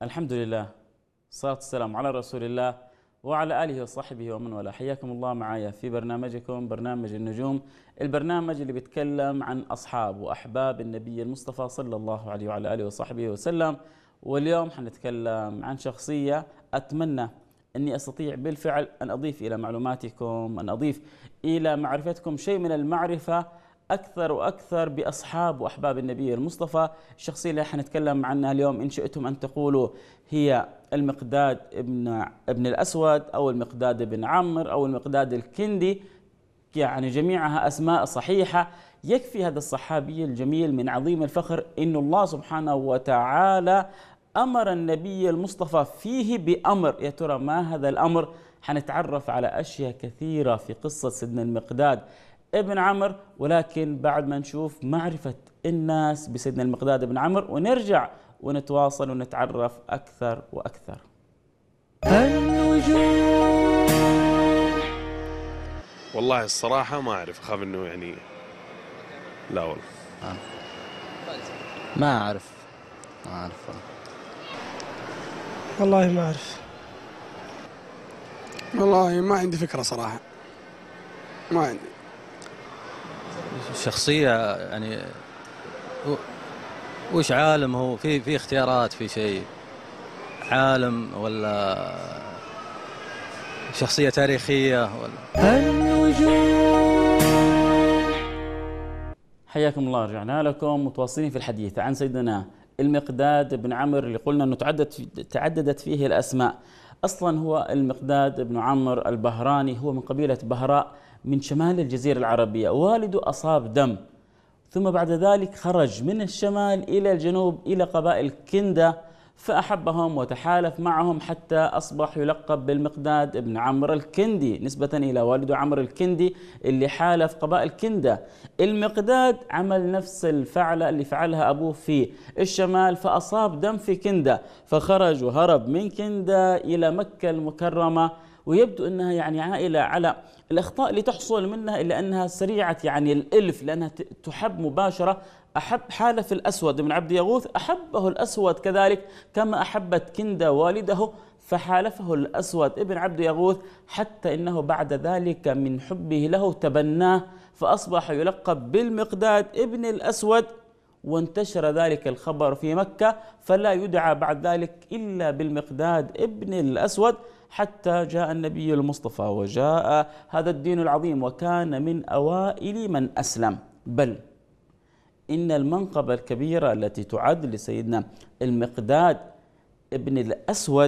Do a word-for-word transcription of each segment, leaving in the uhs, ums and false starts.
الحمد لله، الصلاة والسلام على رسول الله وعلى آله وصحبه ومن والاه. حياكم الله معايا في برنامجكم برنامج النجوم، البرنامج اللي بيتكلم عن أصحاب وأحباب النبي المصطفى صلى الله عليه وعلى آله وصحبه وسلم. واليوم حنتكلم عن شخصية أتمنى أني أستطيع بالفعل أن أضيف إلى معلوماتكم، أن أضيف إلى معرفتكم شيء من المعرفة أكثر وأكثر بأصحاب وأحباب النبي المصطفى. الشخصية اللي حنتكلم عنها اليوم إن شئتم أن تقولوا هي المقداد ابن ابن الأسود أو المقداد بن عمرو أو المقداد الكندي، يعني جميعها أسماء صحيحة. يكفي هذا الصحابي الجميل من عظيم الفخر إن الله سبحانه وتعالى أمر النبي المصطفى فيه بأمر. يا ترى ما هذا الأمر؟ حنتعرف على أشياء كثيرة في قصة سيدنا المقداد ابن عمرو، ولكن بعد ما نشوف معرفة الناس بسيدنا المقداد بن عمرو ونرجع ونتواصل ونتعرف أكثر وأكثر. النجوم. والله الصراحة ما أعرف، أخاف إنه يعني لا والله آه. ما أعرف ما أعرف والله ما أعرف، والله ما عندي فكرة صراحة، ما عندي شخصية يعني. وش عالم هو؟ في في اختيارات، في شيء عالم ولا شخصية تاريخية ولا؟ النجوم. حياكم الله، رجعنا لكم متواصلين في الحديث عن سيدنا المقداد بن عمرو اللي قلنا أنه تعددت تعددت فيه الأسماء. أصلا هو المقداد بن عمرو البهراني، هو من قبيلة بهراء من شمال الجزيرة العربية. والده أصاب دم، ثم بعد ذلك خرج من الشمال إلى الجنوب إلى قبائل كندة فأحبهم وتحالف معهم حتى أصبح يلقب بالمقداد بن عمرو الكندي نسبة إلى والده عمرو الكندي اللي حالف قبائل كندة. المقداد عمل نفس الفعلة اللي فعلها أبوه في الشمال، فأصاب دم في كندة فخرج وهرب من كندة إلى مكة المكرمة. ويبدو أنها يعني عائلة على الأخطاء اللي تحصل منها إلا أنها سريعة يعني الإلف، لأنها تحب مباشرة. أحب حالف الأسود بن عبد يغوث، أحبه الأسود كذلك كما أحبت كندة والده، فحالفه الأسود ابن عبد يغوث حتى إنه بعد ذلك من حبه له تبناه فأصبح يلقب بالمقداد ابن الأسود. وانتشر ذلك الخبر في مكة فلا يدعى بعد ذلك إلا بالمقداد ابن الأسود حتى جاء النبي المصطفى وجاء هذا الدين العظيم وكان من أوائل من أسلم. بل إن المنقبة الكبيرة التي تعد لسيدنا المقداد ابن الأسود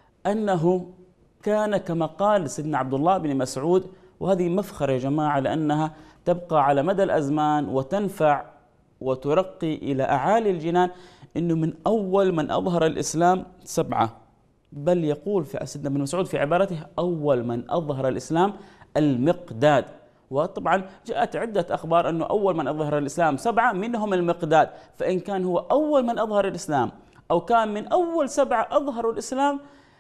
أنه كان كما قال سيدنا عبد الله بن مسعود، وهذه مفخرة يا جماعة لأنها تبقى على مدى الأزمان وتنفع وترقي إلى أعالي الجنان، إنه من أول من أظهر الإسلام سبعة. بل يقول في سيدنا ابن مسعود في عبارته أول من أظهر الإسلام المقداد. وطبعا جاءت عدة أخبار أنه أول من أظهر الإسلام سبعة منهم المقداد، فإن كان هو أول من أظهر الإسلام أو كان من أول سبعة أظهروا الإسلام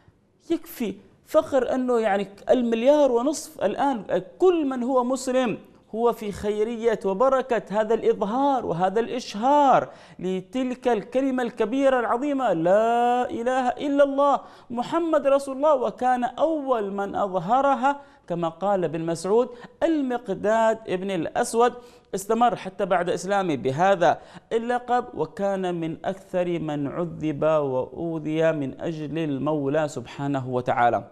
يكفي فخر أنه يعني المليار ونصف الآن كل من هو مسلم هو في خيرية وبركة هذا الإظهار وهذا الإشهار لتلك الكلمة الكبيرة العظيمة لا إله إلا الله محمد رسول الله. وكان أول من أظهرها كما قال ابن مسعود المقداد ابن الأسود، استمر حتى بعد إسلامه بهذا اللقب، وكان من أكثر من عذب وأوذي من أجل المولى سبحانه وتعالى.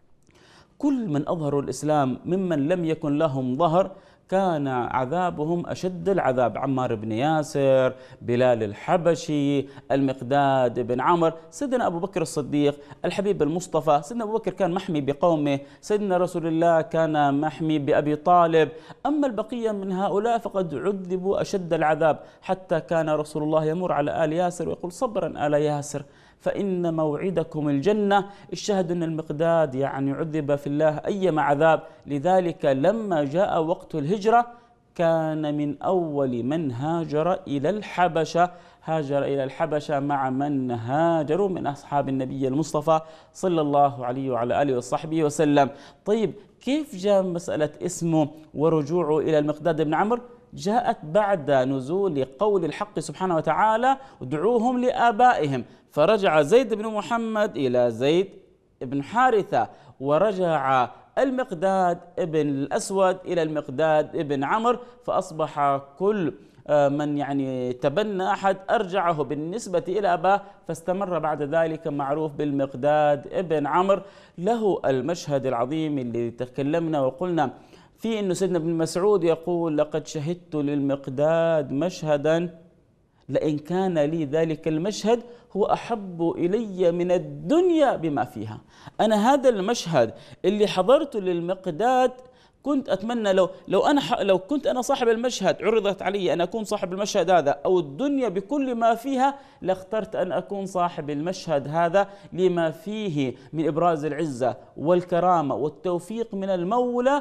كل من أظهروا الإسلام ممن لم يكن لهم ظهر كان عذابهم أشد العذاب. عمار بن ياسر، بلال الحبشي، المقداد بن عمرو، سيدنا أبو بكر الصديق، الحبيب المصطفى. سيدنا أبو بكر كان محمي بقومه، سيدنا رسول الله كان محمي بأبي طالب. أما البقية من هؤلاء فقد عذبوا أشد العذاب، حتى كان رسول الله يمر على آل ياسر ويقول صبرا آل ياسر فإن موعدكم الجنة. الشاهد أن المقداد يعني عذب في الله أيما عذاب. لذلك لما جاء وقت الهجرة كان من أول من هاجر إلى الحبشة، هاجر إلى الحبشة مع من هاجروا من أصحاب النبي المصطفى صلى الله عليه وعلى آله وصحبه وسلم. طيب كيف جاء مسألة اسمه ورجوعه إلى المقداد بن عمرو؟ جاءت بعد نزول قول الحق سبحانه وتعالى ادعوهم لآبائهم، فرجع زيد بن محمد إلى زيد بن حارثة، ورجع المقداد ابن الأسود إلى المقداد ابن عمرو، فأصبح كل من يعني تبنى أحد أرجعه بالنسبة إلى أباه، فاستمر بعد ذلك معروف بالمقداد ابن عمرو. له المشهد العظيم اللي تكلمنا وقلنا في أنه سيدنا ابن مسعود يقول لقد شهدت للمقداد مشهدا لئن كان لي ذلك المشهد هو أحب إلي من الدنيا بما فيها. أنا هذا المشهد اللي حضرته للمقداد كنت أتمنى لو لو أنا لو كنت أنا صاحب المشهد، عرضت علي أن أكون صاحب المشهد هذا أو الدنيا بكل ما فيها، لاخترت أن أكون صاحب المشهد هذا لما فيه من إبراز العزة والكرامة والتوفيق من المولى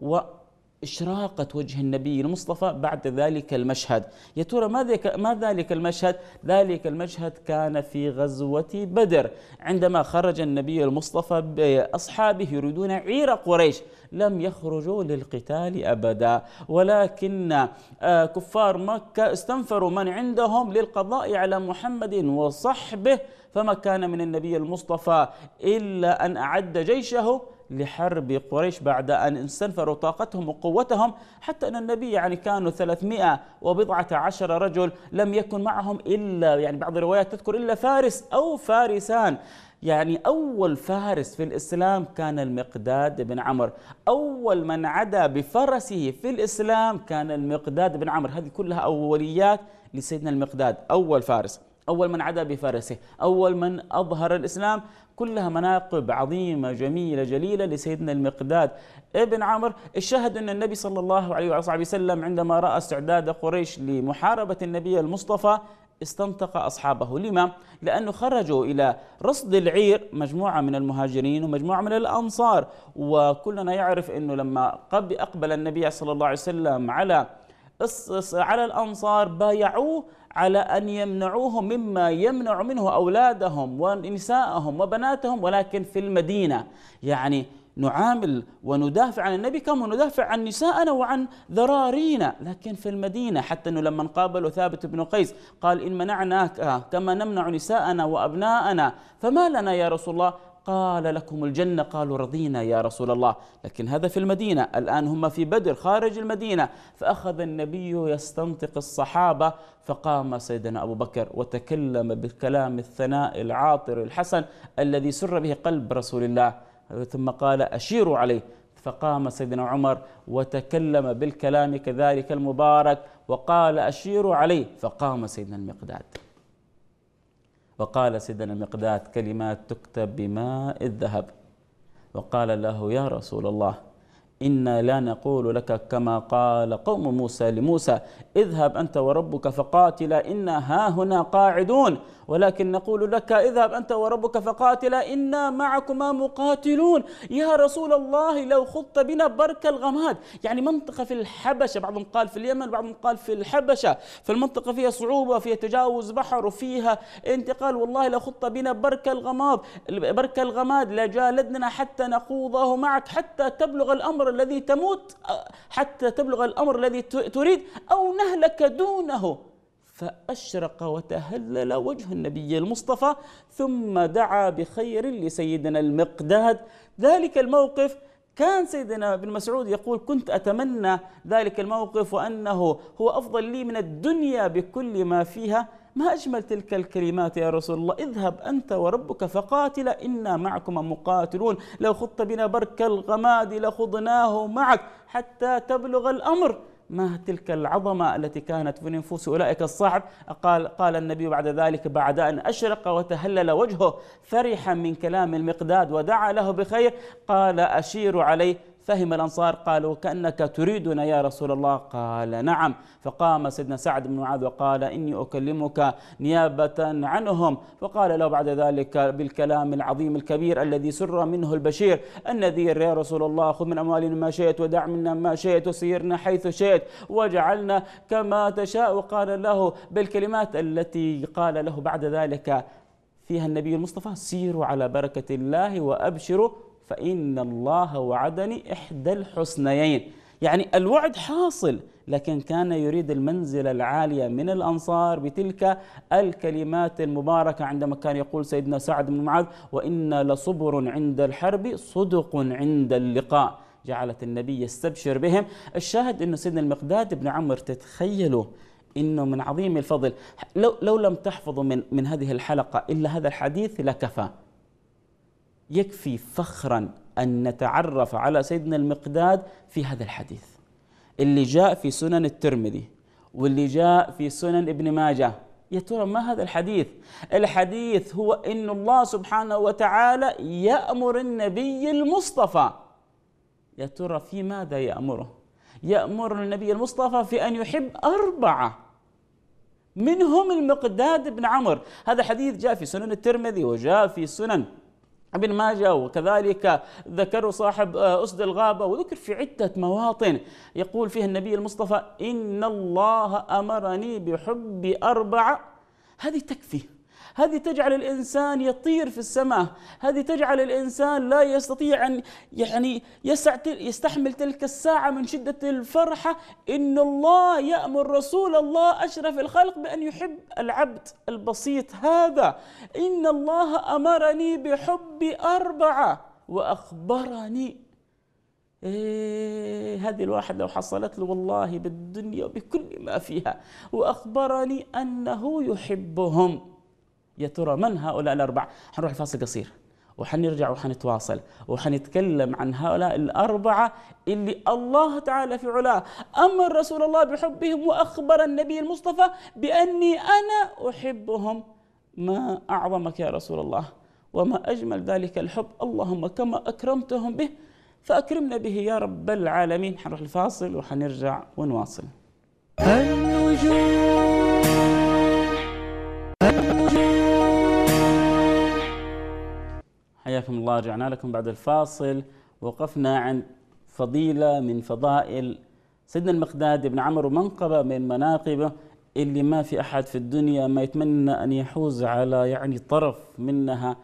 وإشراقة وجه النبي المصطفى بعد ذلك المشهد. يا ترى ما ذلك المشهد؟ ذلك المشهد كان في غزوة بدر، عندما خرج النبي المصطفى بأصحابه يريدون عير قريش، لم يخرجوا للقتال أبدا، ولكن كفار مكة استنفروا من عندهم للقضاء على محمد وصحبه، فما كان من النبي المصطفى إلا أن أعد جيشه لحرب قريش بعد أن استنفروا طاقتهم وقوتهم، حتى أن النبي يعني كانوا ثلاثمائة وبضعة عشر رجل، لم يكن معهم إلا يعني بعض الروايات تذكر إلا فارس أو فارسان. يعني أول فارس في الإسلام كان المقداد بن عمرو، أول من عدا بفرسه في الإسلام كان المقداد بن عمرو. هذه كلها أوليات لسيدنا المقداد، أول فارس، أول من عدا بفرسه، أول من أظهر الإسلام، كلها مناقب عظيمة جميلة جليلة لسيدنا المقداد ابن عمرو. الشاهد أن النبي صلى الله عليه وصحبه وسلم عندما رأى استعداد قريش لمحاربة النبي المصطفى استنطق أصحابه. لما؟ لأنه خرجوا إلى رصد العير، مجموعة من المهاجرين ومجموعة من الأنصار، وكلنا يعرف أنه لما أقبل النبي صلى الله عليه وسلم على على الأنصار بايعوه على أن يمنعوهم مما يمنع منه أولادهم ونساءهم وبناتهم، ولكن في المدينة. يعني نعامل وندافع عن النبي كما ندافع عن نساءنا وعن ذرارينا، لكن في المدينة. حتى أنه لما قابلوا ثابت بن قيس قال إن منعناك كما نمنع نساءنا وأبناءنا فما لنا يا رسول الله؟ قال لكم الجنة، قالوا رضينا يا رسول الله. لكن هذا في المدينة، الآن هم في بدر خارج المدينة. فأخذ النبي يستنطق الصحابة، فقام سيدنا أبو بكر وتكلم بالكلام الثناء العاطر الحسن الذي سر به قلب رسول الله، ثم قال أشيروا عليه. فقام سيدنا عمر وتكلم بالكلام كذلك المبارك وقال أشيروا عليه، فقام سيدنا المقداد وقال سيدنا المقداد كلمات تكتب بماء الذهب، وقال له يا رسول الله إنا لا نقول لك كما قال قوم موسى لموسى اذهب أنت وربك فقاتلا إنا هاهنا قاعدون، ولكن نقول لك اذهب أنت وربك فقاتلا إنا معكما مقاتلون. يا رسول الله لو خضت بنا برك الغماد، يعني منطقة في الحبشة، بعضهم قال في اليمن بعضهم قال في الحبشة، فالمنطقة فيها صعوبة، فيها تجاوز بحر وفيها انتقال. والله لو خضت بنا برك الغماد برك الغماد لجالدنا حتى نخوضه معك حتى تبلغ الأمر الذي تموت، حتى تبلغ الأمر الذي تريد أو نهلك دونه. فأشرق وتهلل وجه النبي المصطفى، ثم دعا بخير لسيدنا المقداد. ذلك الموقف كان سيدنا ابن مسعود يقول كنت أتمنى ذلك الموقف وأنه هو أفضل لي من الدنيا بكل ما فيها. ما أجمل تلك الكلمات يا رسول الله، اذهب أنت وربك فقاتلا إنا معكما مقاتلون، لو خضت بنا برك الغماد لخضناه معك حتى تبلغ الأمر. ما تلك العظمة التي كانت في نفوس أولئك الصعب. قال, قال النبي بعد ذلك بعد أن أشرق وتهلل وجهه فرحا من كلام المقداد ودعا له بخير قال أشير عليه. فهم الأنصار قالوا كأنك تريدنا يا رسول الله؟ قال نعم. فقام سيدنا سعد بن معاذ وقال إني أكلمك نيابة عنهم. فقال له بعد ذلك بالكلام العظيم الكبير الذي سر منه البشير النذير يا رسول الله خذ من أموالنا ما شئت ودع منا ما شئت وسيرنا حيث شئت واجعلنا كما تشاء. وقال له بالكلمات التي قال له بعد ذلك فيها النبي المصطفى سيروا على بركة الله وأبشروا فإن الله وعدني إحدى الحسنيين. يعني الوعد حاصل، لكن كان يريد المنزلة العالية من الأنصار بتلك الكلمات المباركة عندما كان يقول سيدنا سعد بن معاذ: وإنا لصبر عند الحرب صدق عند اللقاء. جعلت النبي يستبشر بهم. الشاهد أنه سيدنا المقداد بن عمرو، تتخيلوا أنه من عظيم الفضل، لو, لو لم تحفظوا من, من هذه الحلقة إلا هذا الحديث لكفى. يكفي فخرا أن نتعرف على سيدنا المقداد في هذا الحديث اللي جاء في سنن الترمذي واللي جاء في سنن ابن ماجه. يا ترى ما هذا الحديث؟ الحديث هو إن الله سبحانه وتعالى يأمر النبي المصطفى. يا ترى في ماذا يأمره؟ يأمر النبي المصطفى في أن يحب أربعة، منهم المقداد بن عمرو. هذا حديث جاء في سنن الترمذي وجاء في سنن ابن ماجه، وكذلك ذكره صاحب أسد الغابة، وذكر في عدة مواطن يقول فيها النبي المصطفى: إن الله أمرني بحب أربعة. هذه تكفي، هذه تجعل الإنسان يطير في السماء، هذه تجعل الإنسان لا يستطيع أن يعني يستحمل تلك الساعة من شدة الفرحة. إن الله يأمر رسول الله أشرف الخلق بأن يحب العبد البسيط هذا. إن الله أمرني بحب أربعة وأخبرني. إيه هذه الواحد لو حصلت له والله بالدنيا وبكل ما فيها، وأخبرني أنه يحبهم. يا ترى من هؤلاء الأربعة؟ حنروح الفاصل قصير وحنرجع وحنتواصل وحنتكلم عن هؤلاء الأربعة اللي الله تعالى في علاه أمر رسول الله بحبهم، وأخبر النبي المصطفى بأني أنا أحبهم. ما أعظمك يا رسول الله، وما أجمل ذلك الحب. اللهم كما أكرمتهم به فأكرمنا به يا رب العالمين. حنروح الفاصل وحنرجع ونواصل. حياكم الله. رجعنا لكم بعد الفاصل. وقفنا عند فضيلة من فضائل سيدنا المقداد بن عمرو، ومنقبة من مناقبه اللي ما في أحد في الدنيا ما يتمنى أن يحوز على يعني طرف منها.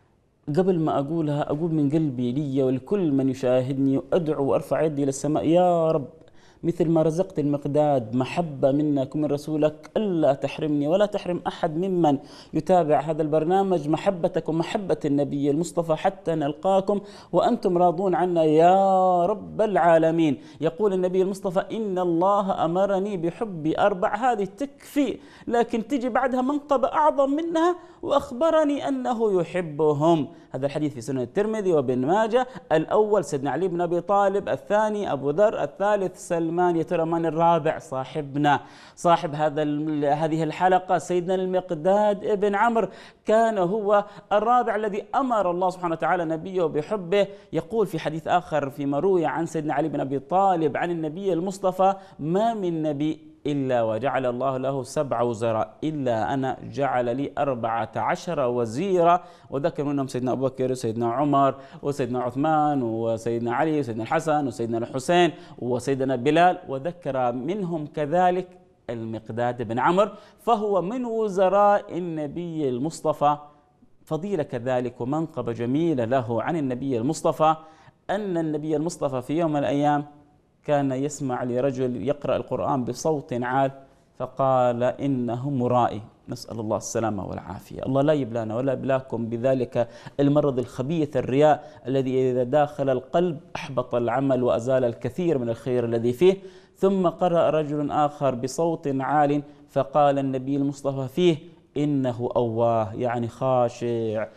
قبل ما أقولها أقول من قلبي لي ولكل من يشاهدني، وأدعو وأرفع يدي للسماء: يا رب مثل ما رزقت المقداد محبة منك ومن رسولك، ألا تحرمني ولا تحرم أحد ممن يتابع هذا البرنامج محبتك ومحبة النبي المصطفى حتى نلقاكم وأنتم راضون عنا يا رب العالمين. يقول النبي المصطفى: إن الله أمرني بحب أربع. هذه تكفي، لكن تجي بعدها منقبة أعظم منها: وأخبرني أنه يحبهم. هذا الحديث في سنن الترمذي وابن ماجه. الأول سيدنا علي بن أبي طالب، الثاني أبو ذر، الثالث سلمان. يا ترى من الرابع؟ صاحبنا صاحب هذا هذه الحلقة سيدنا المقداد ابن عمرو، كان هو الرابع الذي أمر الله سبحانه وتعالى نبيه بحبه. يقول في حديث آخر فيما روي عن سيدنا علي بن أبي طالب عن النبي المصطفى: ما من نبي إلا وجعل الله له سبع وزراء إلا أنا جعل لي أربعة عشر وزيرا. وذكر منهم سيدنا أبو بكر وسيدنا عمر وسيدنا عثمان وسيدنا علي وسيدنا الحسن وسيدنا الحسين وسيدنا بلال، وذكر منهم كذلك المقداد بن عمرو، فهو من وزراء النبي المصطفى. فضيلة كذلك ومنقبة جميلة له عن النبي المصطفى أن النبي المصطفى في يوم من الأيام كان يسمع لرجل يقرأ القرآن بصوت عال، فقال: إنه مرائي. نسأل الله السلامة والعافية. الله لا يبلانا ولا يبلاكم بذلك المرض الخبيث الرياء الذي إذا داخل القلب أحبط العمل وأزال الكثير من الخير الذي فيه. ثم قرأ رجل آخر بصوت عال فقال النبي المصطفى فيه: إنه أواه، يعني خاشع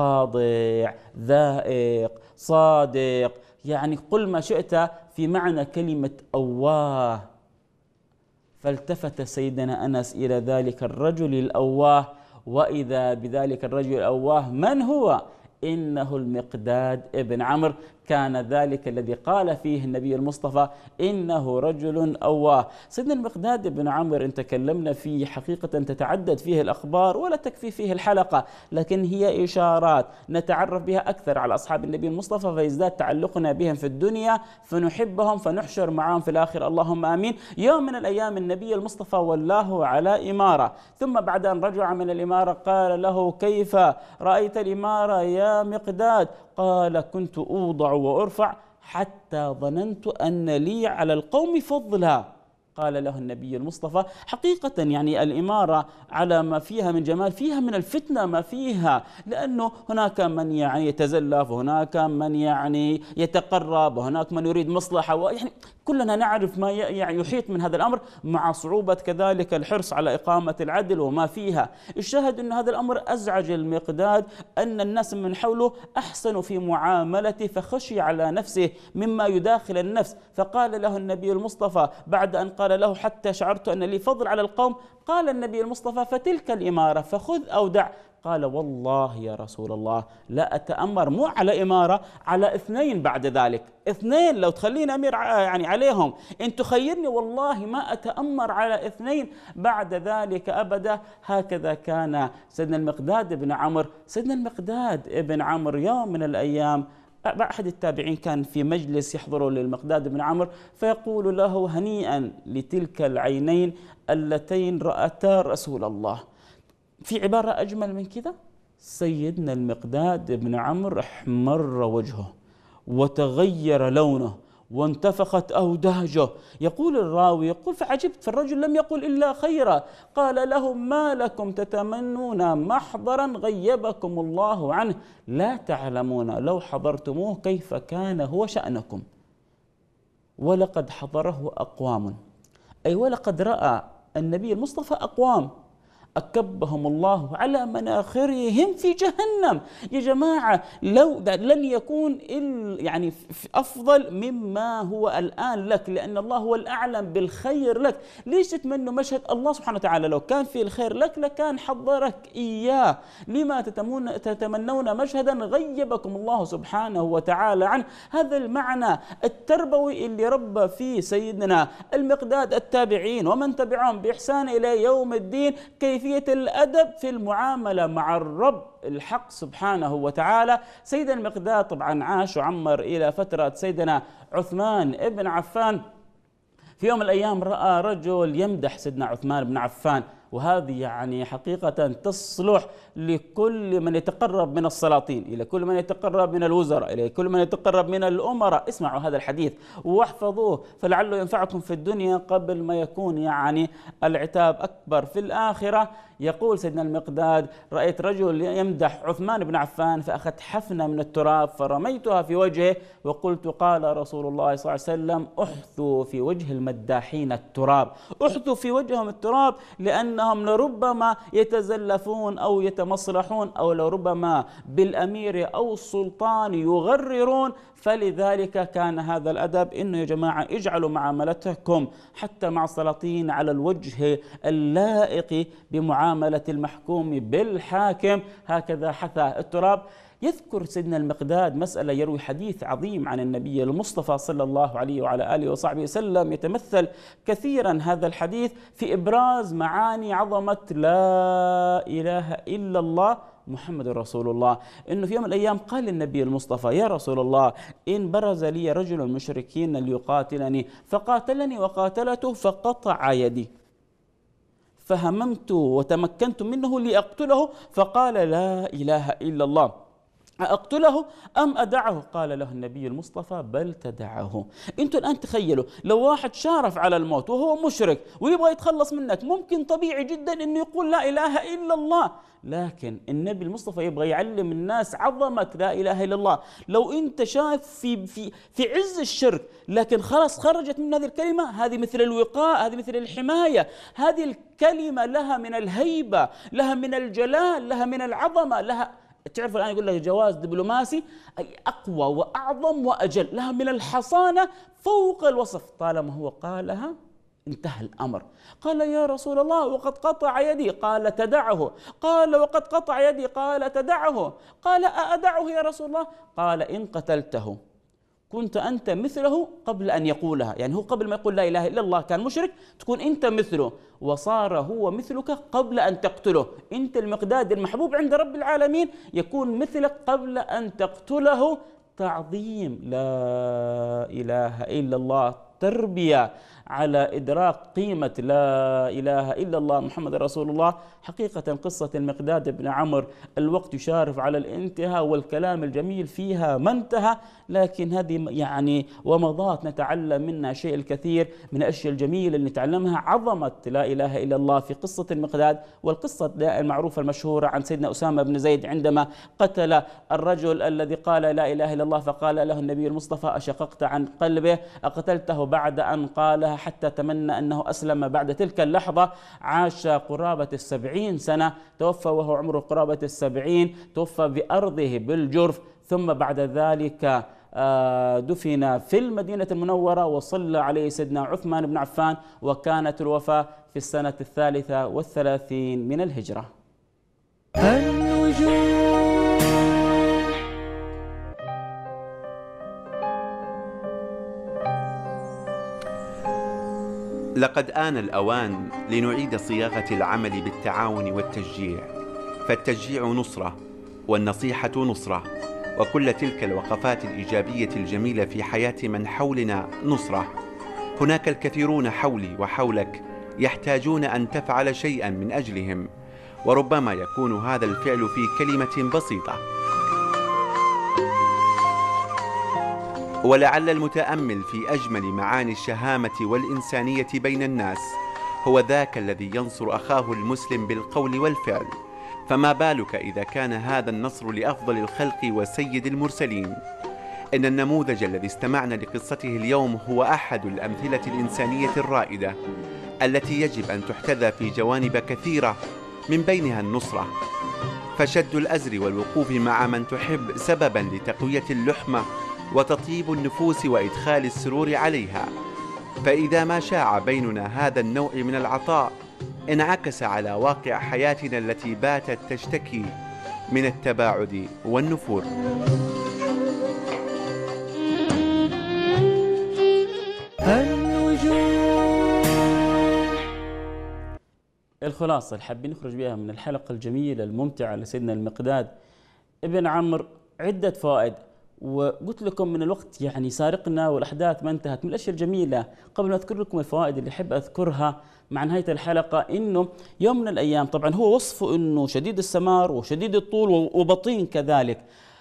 خاضع ذائق صادق، يعني قل ما شئت في معنى كلمة أواه. فالتفت سيدنا أنس إلى ذلك الرجل الأواه، وإذا بذلك الرجل الأواه من هو؟ إنه المقداد ابن عمرو. كان ذلك الذي قال فيه النبي المصطفى: إنه رجل أواه. سيدنا المقداد بن عمرو إن تكلمنا فيه حقيقة تتعدد فيه الأخبار ولا تكفي فيه الحلقة، لكن هي إشارات نتعرف بها أكثر على أصحاب النبي المصطفى، فيزداد تعلقنا بهم في الدنيا فنحبهم فنحشر معهم في الآخر، اللهم آمين. يوم من الأيام النبي المصطفى ولاه على إمارة، ثم بعد أن رجع من الإمارة قال له: كيف رأيت الإمارة يا مقداد؟ قال: كنت أوضع وأرفع حتى ظننت أن لي على القوم فضلا. قال له النبي المصطفى حقيقة يعني الإمارة على ما فيها من جمال فيها من الفتنة ما فيها، لأنه هناك من يعني يتزلف وهناك من يعني يتقرب وهناك من يريد مصلحة، ويعني كلنا نعرف ما يعني يحيط من هذا الأمر، مع صعوبة كذلك الحرص على إقامة العدل وما فيها. الشاهد أن هذا الأمر أزعج المقداد، أن الناس من حوله أحسنوا في معاملته فخشي على نفسه مما يداخل النفس، فقال له النبي المصطفى بعد أن قال له حتى شعرت أن لي فضل على القوم، قال النبي المصطفى فتلك الإمارة فخذ أو دع. قال والله يا رسول الله لا أتأمر مو على إمارة، على اثنين بعد ذلك، اثنين لو تخليني أمير يعني عليهم، إن تخيرني والله ما أتأمر على اثنين بعد ذلك أبدا. هكذا كان سيدنا المقداد بن عمرو. سيدنا المقداد بن عمرو يوم من الأيام أحد التابعين كان في مجلس يحضره للمقداد بن عمرو، فيقول له هنيئا لتلك العينين اللتين رأتا رسول الله. في عبارة أجمل من كذا؟ سيدنا المقداد بن عمرو احمر وجهه وتغير لونه وانتفخت أوداجه. يقول الراوي يقول فعجبت، فالرجل لم يقل إلا خيرا. قال لهم ما لكم تتمنون محضرا غيبكم الله عنه، لا تعلمون لو حضرتموه كيف كان هو شأنكم. ولقد حضره أقوام، أي ولقد رأى النبي المصطفى أقوام أكبهم الله على مناخرهم في جهنم. يا جماعة لو لن يكون يعني أفضل مما هو الآن لك، لأن الله هو الأعلم بالخير لك. ليش تتمنوا مشهد الله سبحانه وتعالى لو كان في الخير لك لكان حضرك إياه؟ لما تتمنون مشهدا غيبكم الله سبحانه وتعالى عنه؟ هذا المعنى التربوي اللي ربى فيه سيدنا المقداد التابعين ومن تبعهم بإحسان إلى يوم الدين، كيف الأدب في المعاملة مع الرب الحق سبحانه وتعالى. سيدنا المقداد طبعا عاش وعمر إلى فترة سيدنا عثمان بن عفان. في يوم من الأيام رأى رجل يمدح سيدنا عثمان بن عفان، وهذه يعني حقيقة تصلح لكل من يتقرب من السلاطين، إلى كل من يتقرب من الوزراء، إلى كل من يتقرب من الأمراء. اسمعوا هذا الحديث واحفظوه فلعله ينفعكم في الدنيا قبل ما يكون يعني العتاب أكبر في الآخرة. يقول سيدنا المقداد رأيت رجل يمدح عثمان بن عفان فأخذت حفنة من التراب فرميتها في وجهه وقلت قال رسول الله صلى الله عليه وسلم احثوا في وجه المداحين التراب، احثوا في وجههم التراب، لأنهم لربما يتزلفون أو يتمصلحون أو لربما بالأمير أو السلطان يغررون. فلذلك كان هذا الأدب إنه يا جماعة اجعلوا معاملتكم حتى مع السلاطين على الوجه اللائق بمعاملة المحكوم بالحاكم. هكذا حثى التراب. يذكر سيدنا المقداد مسألة، يروي حديث عظيم عن النبي المصطفى صلى الله عليه وعلى آله وصحبه وسلم، يتمثل كثيرا هذا الحديث في إبراز معاني عظمة لا إله إلا الله محمد رسول الله. إنه في يوم من الأيام قال النبي المصطفى يا رسول الله إن برز لي رجل من المشركين ليقاتلني فقاتلني وقاتلته فقطع يدي فهممت وتمكنت منه لأقتله فقال لا إله إلا الله، أقتله أم أدعه؟ قال له النبي المصطفى بل تدعه. أنتم الآن تخيلوا لو واحد شارف على الموت وهو مشرك ويبغى يتخلص منك، ممكن طبيعي جدا أنه يقول لا إله إلا الله، لكن النبي المصطفى يبغى يعلم الناس عظمة لا إله إلا الله. لو أنت شايف في في في عز الشرك لكن خلاص خرجت من هذه الكلمة، هذه مثل الوقاء، هذه مثل الحماية، هذه الكلمة لها من الهيبة، لها من الجلال، لها من العظمة، لها تعرف الآن يقول لك جواز دبلوماسي أي أقوى وأعظم وأجل، لها من الحصانة فوق الوصف. طالما هو قالها انتهى الأمر. قال يا رسول الله وقد قطع يدي، قال تدعه. قال وقد قطع يدي، قال تدعه. قال أأدعه يا رسول الله؟ قال إن قتلته كنت أنت مثله قبل أن يقولها، يعني هو قبل ما يقول لا إله إلا الله كان مشرك، تكون أنت مثله، وصار هو مثلك قبل أن تقتله. أنت المقداد المحبوب عند رب العالمين يكون مثلك قبل أن تقتله. تعظيم لا إله إلا الله، تربية على إدراك قيمة لا إله إلا الله محمد رسول الله. حقيقة قصة المقداد بن عمرو الوقت يشارف على الانتهاء والكلام الجميل فيها ما انتهى، لكن هذه يعني ومضات نتعلم منها شيء الكثير من الأشياء الجميلة اللي نتعلمها. عظمة لا إله إلا الله في قصة المقداد، والقصة المعروفة المشهورة عن سيدنا أسامة بن زيد عندما قتل الرجل الذي قال لا إله إلا الله، فقال له النبي المصطفى أشققت عن قلبه أقتلته بعد أن قالها، حتى تمنى أنه أسلم بعد تلك اللحظة. عاش قرابة السبعين سنة، توفى وهو عمره قرابة السبعين، توفى بأرضه بالجرف، ثم بعد ذلك دفن في المدينة المنورة وصلى عليه سيدنا عثمان بن عفان، وكانت الوفاة في السنة الثالثة والثلاثين من الهجرة. لقد آن الأوان لنعيد صياغة العمل بالتعاون والتشجيع، فالتشجيع نصرة والنصيحة نصرة، وكل تلك الوقفات الإيجابية الجميلة في حياة من حولنا نصرة. هناك الكثيرون حولي وحولك يحتاجون أن تفعل شيئا من أجلهم، وربما يكون هذا الفعل في كلمة بسيطة. ولعل المتأمل في أجمل معاني الشهامة والإنسانية بين الناس هو ذاك الذي ينصر أخاه المسلم بالقول والفعل، فما بالك إذا كان هذا النصر لأفضل الخلق وسيد المرسلين. إن النموذج الذي استمعنا لقصته اليوم هو أحد الأمثلة الإنسانية الرائدة التي يجب أن تحتذى في جوانب كثيرة، من بينها النصرة. فشد الأزر والوقوف مع من تحب سببا لتقوية اللحمة وتطيب النفوس وإدخال السرور عليها. فإذا ما شاع بيننا هذا النوع من العطاء انعكس على واقع حياتنا التي باتت تشتكي من التباعد والنفور. الخلاصة اللي حابين نخرج بها من الحلقة الجميلة الممتعة لسيدنا المقداد ابن عمرو عدة فوائد، وقلت لكم من الوقت يعني سارقنا والأحداث ما انتهت. من الأشياء الجميلة قبل ما أذكر لكم الفوائد اللي أحب أذكرها مع نهاية الحلقة، إنه يوم من الأيام طبعا هو وصفه إنه شديد السمار وشديد الطول وبطين كذلك.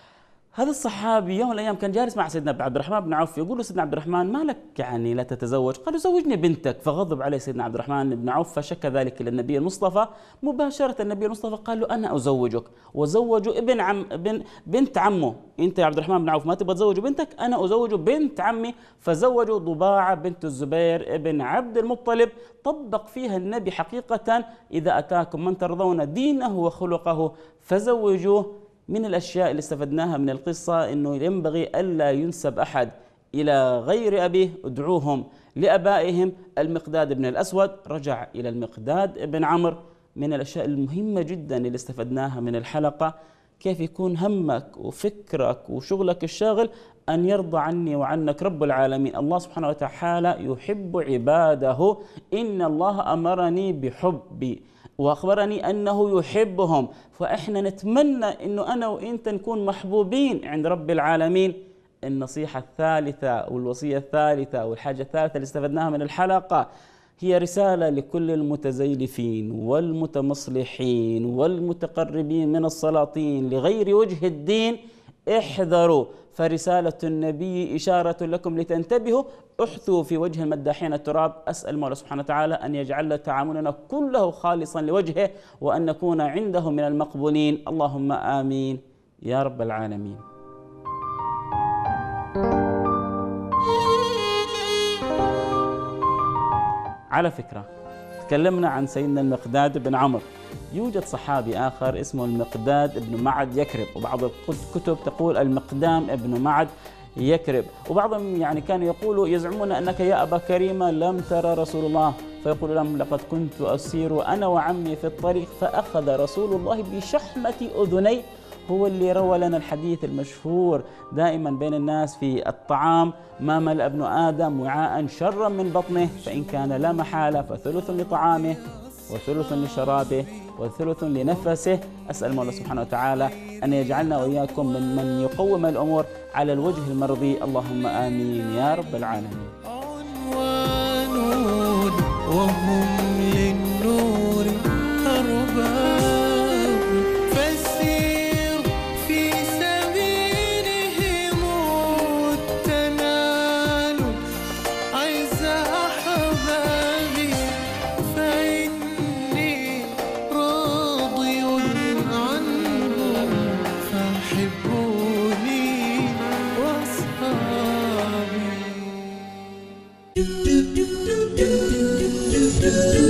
هذا الصحابي يوم من الأيام كان جالس مع سيدنا عبد الرحمن بن عوف، يقول له سيدنا عبد الرحمن ما لك يعني لا تتزوج؟ قال له زوجني بنتك. فغضب عليه سيدنا عبد الرحمن بن عوف فشكى ذلك إلى النبي المصطفى. مباشرة النبي المصطفى قال له أنا أزوجك، وزوجوا ابن عم ابن بنت عمه. أنت يا عبد الرحمن بن عوف ما تبغى تزوج بنتك، أنا أزوج بنت عمي. فزوجوا ضباعة بنت الزبير ابن عبد المطلب. طبق فيها النبي حقيقة إذا أتاكم من ترضون دينه وخلقه فزوجوه. من الأشياء اللي استفدناها من القصة أنه ينبغي ألا ينسب أحد إلى غير أبيه، ادعوهم لأبائهم. المقداد بن الأسود رجع إلى المقداد بن عمرو. من الأشياء المهمة جدا اللي استفدناها من الحلقة كيف يكون همك وفكرك وشغلك الشاغل أن يرضى عني وعنك رب العالمين. الله سبحانه وتعالى يحب عباده، إن الله أمرني بحبي وأخبرني أنه يحبهم، فإحنا نتمنى أنه أنا وإنت نكون محبوبين عند رب العالمين. النصيحة الثالثة والوصية الثالثة والحاجة الثالثة اللي استفدناها من الحلقة هي رسالة لكل المتزيلفين والمتمصلحين والمتقربين من السلاطين لغير وجه الدين. احذروا، فرسالة النبي إشارة لكم لتنتبهوا. احثوا في وجه المداحين التراب. أسأل المولى سبحانه وتعالى أن يجعل تعاملنا كله خالصا لوجهه، وأن نكون عنده من المقبولين. اللهم آمين يا رب العالمين. على فكرة تكلمنا عن سيدنا المقداد بن عمرو، يوجد صحابي آخر اسمه المقداد بن معد يكرب، وبعض الكتب تقول المقدام بن معد يكرب، وبعضهم يعني كانوا يقولوا يزعمون أنك يا أبا كريمة لم ترى رسول الله، فيقول لهم لقد كنت أسير أنا وعمي في الطريق فأخذ رسول الله بشحمة أذني. هو اللي روى لنا الحديث المشهور دائما بين الناس في الطعام: ما ملأ ابن آدم وعاء شرا من بطنه، فإن كان لا محالة فثلث لطعامه وثلث لشرابه وثلث لنفسه. أسأل الله سبحانه وتعالى أن يجعلنا وإياكم من من يقوم الأمور على الوجه المرضي. اللهم آمين يا رب العالمين. وهم للنور أرباب فسيروا في سبيلهم التنالوا أعزاء أحبابي فإني راضي عنهم فأحبوني وأصحابي.